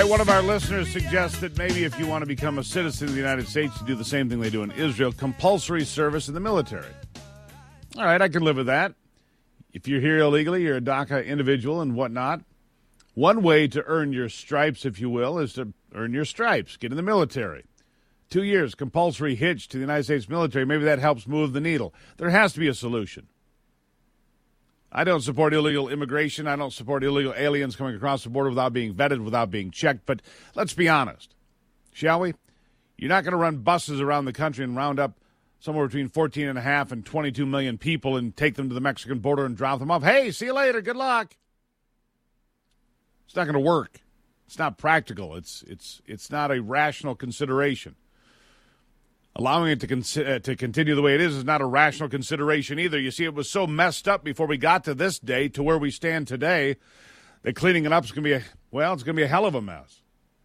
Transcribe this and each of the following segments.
one of our listeners suggests that maybe if you want to become a citizen of the United States, you do the same thing they do in Israel, compulsory service in the military. All right, I can live with that. If you're here illegally, you're a DACA individual and whatnot. One way to earn your stripes, if you will, is to earn your stripes. Get in the military. 2 years, compulsory hitch to the United States military. Maybe that helps move the needle. There has to be a solution. I don't support illegal immigration. I don't support illegal aliens coming across the border without being vetted, without being checked. But let's be honest, shall we? You're not going to run buses around the country and round up somewhere between 14.5 and 22 million people and take them to the Mexican border and drop them off. Hey, see you later. Good luck. It's not going to work. It's not practical. It's not a rational consideration. Allowing it to continue the way it is not a rational consideration either. You see, it was so messed up before we got to this day to where we stand today that cleaning it up is going to be a hell of a mess.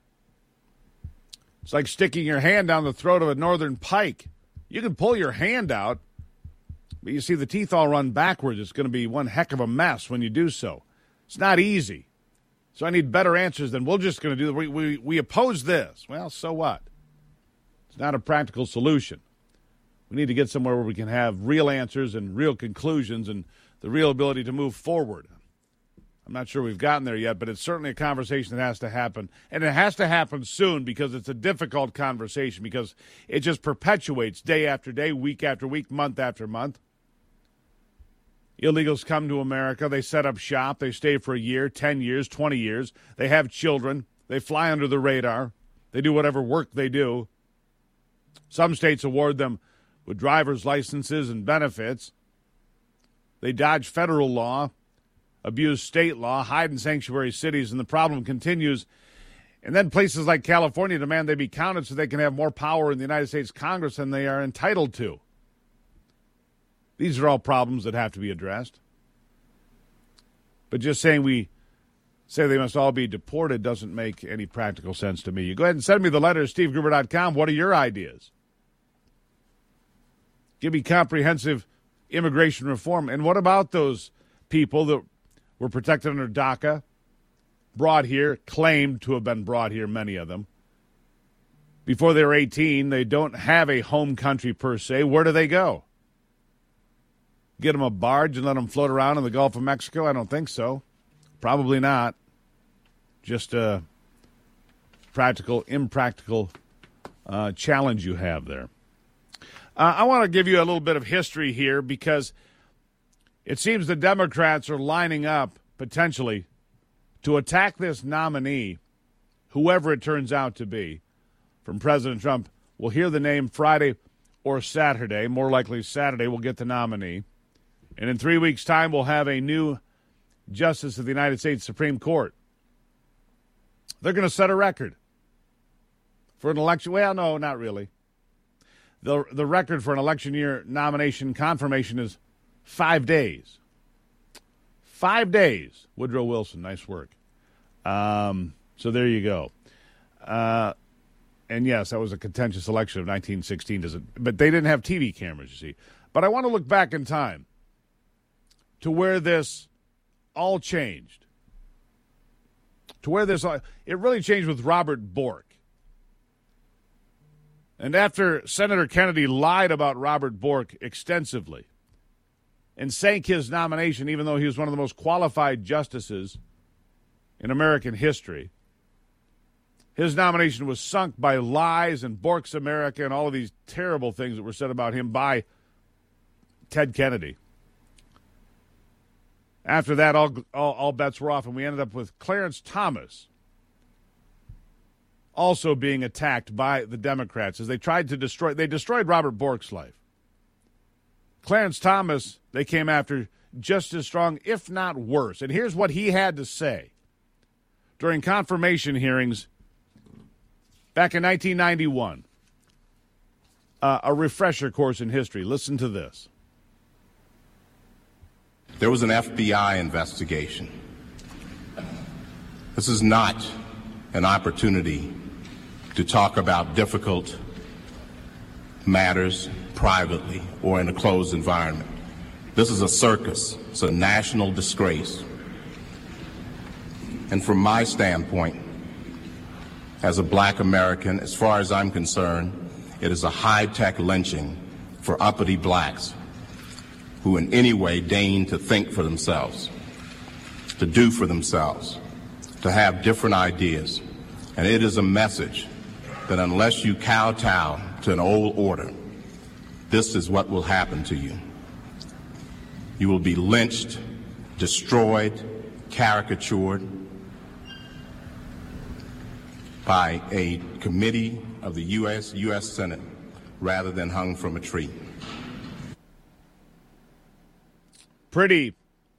It's like sticking your hand down the throat of a northern pike. You can pull your hand out, but you see the teeth all run backwards. It's going to be one heck of a mess when you do so. It's not easy. So I need better answers than we're just going to do. We oppose this. Well, so what? It's not a practical solution. We need to get somewhere where we can have real answers and real conclusions and the real ability to move forward. I'm not sure we've gotten there yet, but it's certainly a conversation that has to happen. And it has to happen soon because it's a difficult conversation because it just perpetuates day after day, week after week, month after month. Illegals come to America. They set up shop. They stay for a year, 10 years, 20 years. They have children. They fly under the radar. They do whatever work they do. Some states award them with driver's licenses and benefits. They dodge federal law, abuse state law, hide in sanctuary cities, and the problem continues. And then places like California demand they be counted so they can have more power in the United States Congress than they are entitled to. These are all problems that have to be addressed. But just saying we say they must all be deported doesn't make any practical sense to me. You go ahead and send me the letter, stevegruber.com. What are your ideas? Give me comprehensive immigration reform. And what about those people that were protected under DACA, brought here, claimed to have been brought here, many of them? Before they were 18, they don't have a home country per se. Where do they go? Get them a barge and let them float around in the Gulf of Mexico? I don't think so. Probably not. Just a impractical challenge you have there. I want to give you a little bit of history here because it seems the Democrats are lining up, potentially, to attack this nominee, whoever it turns out to be, from President Trump. We'll hear the name Friday or Saturday. More likely Saturday we'll get the nominee. And in 3 weeks' time, we'll have a new Justice of the United States Supreme Court. They're going to set a record for an election. Well, no, not really. The record for an election year nomination confirmation is 5 days. 5 days. Woodrow Wilson, nice work. So there you go. And yes, that was a contentious election of 1916, but they didn't have TV cameras, you see. But I want to look back in time to where this all changed. It really changed with Robert Bork. And after Senator Kennedy lied about Robert Bork extensively and sank his nomination, even though he was one of the most qualified justices in American history, his nomination was sunk by lies and Bork's America and all of these terrible things that were said about him by Ted Kennedy. After that, all bets were off, and we ended up with Clarence Thomas also being attacked by the Democrats as they tried to destroyed Robert Bork's life. Clarence Thomas, they came after just as strong, if not worse. And here's what he had to say during confirmation hearings back in 1991. A refresher course in history. Listen to this. There was an FBI investigation. This is not an opportunity to talk about difficult matters privately or in a closed environment. This is a circus. It's a national disgrace. And from my standpoint, as a black American, as far as I'm concerned, it is a high-tech lynching for uppity blacks who in any way deign to think for themselves, to do for themselves, to have different ideas. And it is a message that unless you kowtow to an old order, this is what will happen to you. You will be lynched, destroyed, caricatured by a committee of the U.S. Senate rather than hung from a tree. Pretty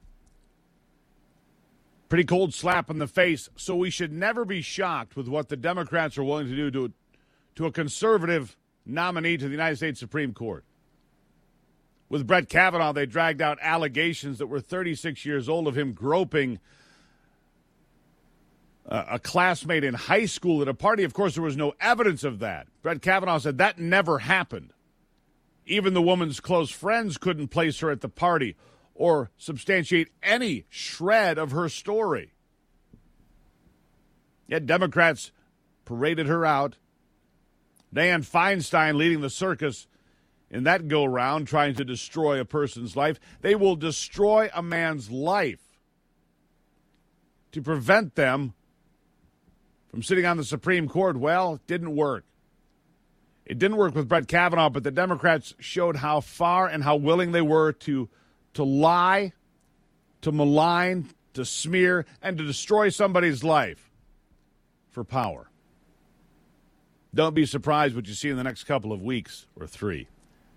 cold slap in the face. So we should never be shocked with what the Democrats are willing to do to a conservative nominee to the United States Supreme Court. With Brett Kavanaugh, they dragged out allegations that were 36 years old of him groping a classmate in high school at a party. Of course, there was no evidence of that. Brett Kavanaugh said that never happened. Even the woman's close friends couldn't place her at the party or substantiate any shred of her story. Yet Democrats paraded her out. Dianne Feinstein leading the circus in that go-round, trying to destroy a person's life. They will destroy a man's life to prevent them from sitting on the Supreme Court. Well, it didn't work. It didn't work with Brett Kavanaugh, but the Democrats showed how far and how willing they were to lie, to malign, to smear, and to destroy somebody's life for power. Don't be surprised what you see in the next couple of weeks or 3.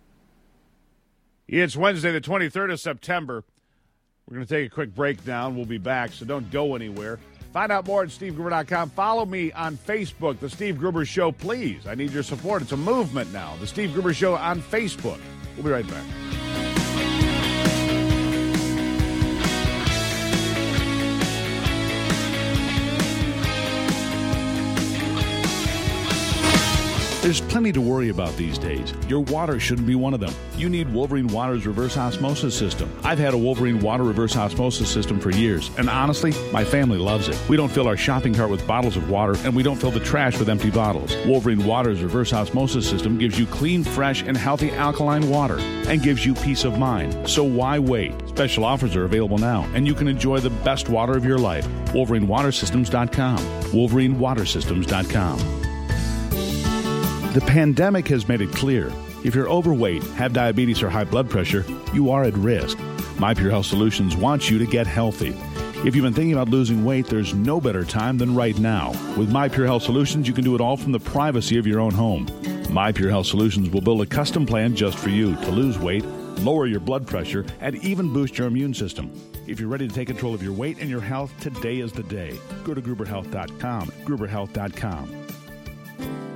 It's Wednesday, the 23rd of September. We're going to take a quick break now, and we'll be back, so don't go anywhere. Find out more at SteveGruber.com. Follow me on Facebook, The Steve Gruber Show, please. I need your support. It's a movement now. The Steve Gruber Show on Facebook. We'll be right back. There's plenty to worry about these days. Your water shouldn't be one of them. You need Wolverine Water's reverse osmosis system. I've had a Wolverine Water reverse osmosis system for years, and honestly, my family loves it. We don't fill our shopping cart with bottles of water, and we don't fill the trash with empty bottles. Wolverine Water's reverse osmosis system gives you clean, fresh, and healthy alkaline water, and gives you peace of mind. So why wait? Special offers are available now, and you can enjoy the best water of your life. WolverineWaterSystems.com. WolverineWaterSystems.com. The pandemic has made it clear. If you're overweight, have diabetes, or high blood pressure, you are at risk. My Pure Health Solutions wants you to get healthy. If you've been thinking about losing weight, there's no better time than right now. With My Pure Health Solutions, you can do it all from the privacy of your own home. My Pure Health Solutions will build a custom plan just for you to lose weight, lower your blood pressure, and even boost your immune system. If you're ready to take control of your weight and your health, today is the day. Go to GruberHealth.com, GruberHealth.com.